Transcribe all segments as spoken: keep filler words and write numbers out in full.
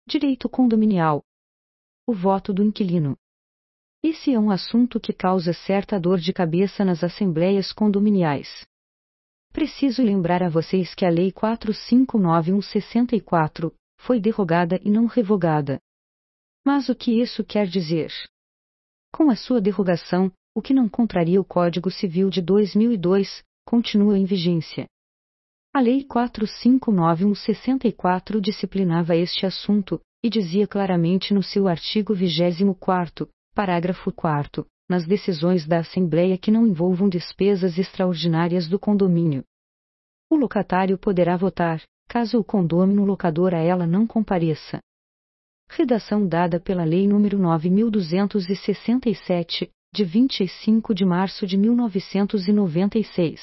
Direito condominial. O voto do inquilino. Esse é um assunto que causa certa dor de cabeça nas assembleias condominiais. Preciso lembrar a vocês que a Lei quatro mil quinhentos e noventa e um de sessenta e quatro foi derrogada e não revogada. Mas o que isso quer dizer? Com a sua derrogação, o que não contraria o Código Civil de dois mil e dois, continua em vigência. A Lei quatro mil quinhentos e noventa e um de sessenta e quatro disciplinava este assunto, e dizia claramente no seu artigo vigésimo quarto, parágrafo quarto, nas decisões da Assembleia que não envolvam despesas extraordinárias do condomínio. O locatário poderá votar, caso o condômino locador a ela não compareça. Redação dada pela Lei nº nove mil duzentos e sessenta e sete, de vinte e cinco de março de mil novecentos e noventa e seis.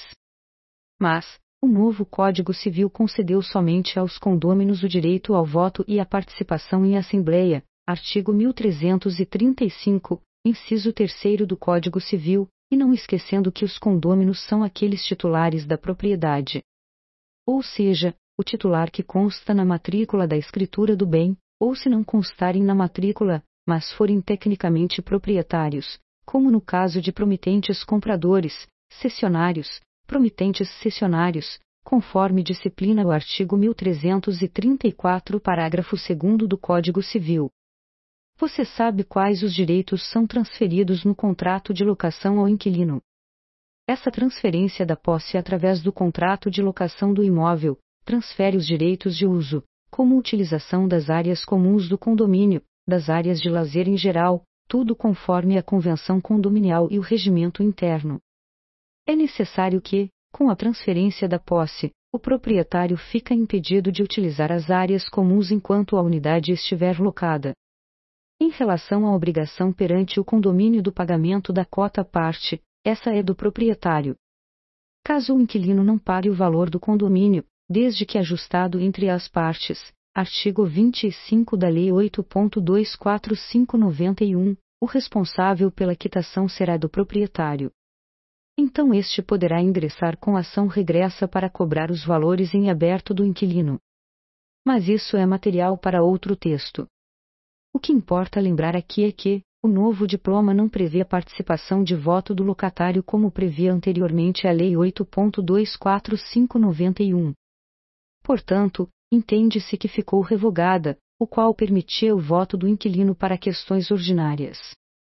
Mas, o novo Código Civil concedeu somente aos condôminos o direito ao voto e à participação em assembleia, artigo mil trezentos e trinta e cinco, inciso terceiro do Código Civil, e não esquecendo que os condôminos são aqueles titulares da propriedade. Ou seja, o titular que consta na matrícula da escritura do bem, ou se não constarem na matrícula, mas forem tecnicamente proprietários, como no caso de promitentes compradores, cessionários, promitentes cessionários, conforme disciplina o artigo mil trezentos e trinta e quatro, parágrafo segundo do Código Civil. Você sabe quais os direitos são transferidos no contrato de locação ao inquilino. Essa transferência da posse através do contrato de locação do imóvel transfere os direitos de uso, como utilização das áreas comuns do condomínio, das áreas de lazer em geral, tudo conforme a convenção condominial e o regimento interno. É necessário que, com a transferência da posse, o proprietário fica impedido de utilizar as áreas comuns enquanto a unidade estiver locada. Em relação à obrigação perante o condomínio do pagamento da cota-parte, essa é do proprietário. Caso o inquilino não pague o valor do condomínio, desde que ajustado entre as partes, artigo vinte e cinco da Lei oito ponto duzentos e quarenta e cinco barra noventa e um, o responsável pela quitação será do proprietário. Então este poderá ingressar com ação regressa para cobrar os valores em aberto do inquilino. Mas isso é material para outro texto. O que importa lembrar aqui é que, o novo diploma não prevê a participação de voto do locatário como previa anteriormente a Lei oito ponto duzentos e quarenta e cinco barra noventa e um. Portanto, entende-se que ficou revogada, o qual permitia o voto do inquilino para questões ordinárias.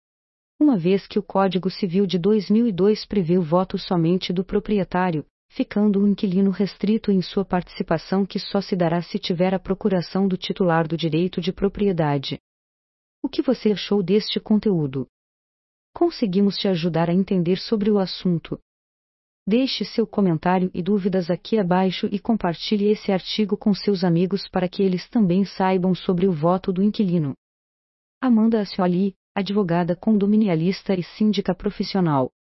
Uma vez que o Código Civil de dois mil e dois prevê o voto somente do proprietário, ficando o inquilino restrito em sua participação que só se dará se tiver a procuração do titular do direito de propriedade. O que você achou deste conteúdo? Conseguimos te ajudar a entender sobre o assunto? Deixe seu comentário e dúvidas aqui abaixo e compartilhe esse artigo com seus amigos para que eles também saibam sobre o voto do inquilino. Amanda Ascioli, advogada condominialista e síndica profissional.